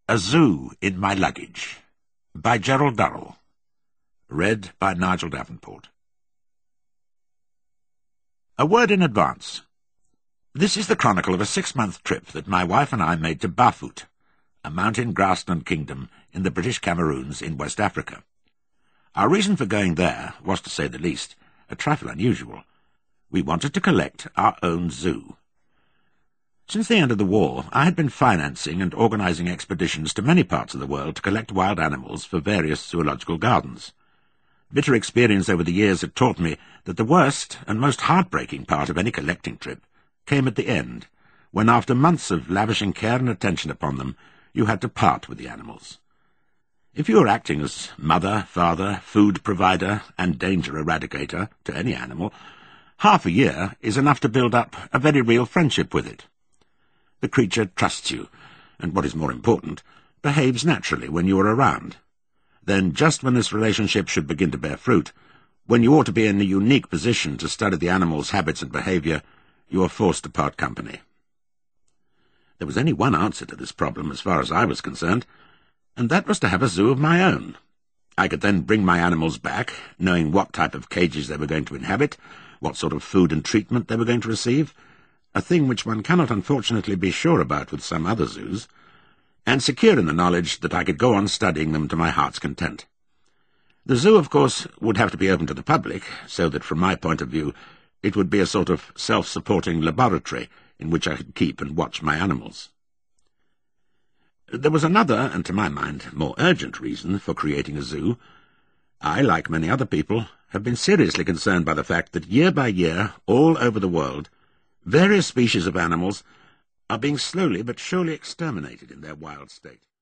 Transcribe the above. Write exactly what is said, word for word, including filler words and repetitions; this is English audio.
A Zoo in My Luggage, by Gerald Durrell. Read by Nigel Davenport. A word in advance. This is the chronicle of a six-month trip that my wife and I made to Bafut, a mountain grassland kingdom in the British Cameroons in West Africa. Our reason for going there was, to say the least, a trifle unusual. We wanted to collect our own zoo. Since the end of the war, I had been financing and organising expeditions to many parts of the world to collect wild animals for various zoological gardens. Bitter experience over the years had taught me that the worst and most heartbreaking part of any collecting trip came at the end, when after months of lavishing care and attention upon them, you had to part with the animals. If you are acting as mother, father, food provider, and danger eradicator to any animal, half a year is enough to build up a very real friendship with it. The creature trusts you, and what is more important, behaves naturally when you are around. Then, just when this relationship should begin to bear fruit, when you ought to be in a unique position to study the animal's habits and behaviour, you are forced to part company. There was only one answer to this problem as far as I was concerned, and that was to have a zoo of my own. I could then bring my animals back, knowing what type of cages they were going to inhabit, what sort of food and treatment they were going to receive, a thing which one cannot unfortunately be sure about with some other zoos, and secure in the knowledge that I could go on studying them to my heart's content. The zoo, of course, would have to be open to the public, so that from my point of view it would be a sort of self-supporting laboratory in which I could keep and watch my animals. There was another, and to my mind more urgent reason for creating a zoo. I, like many other people, have been seriously concerned by the fact that year by year, all over the world, various species of animals are being slowly but surely exterminated in their wild state.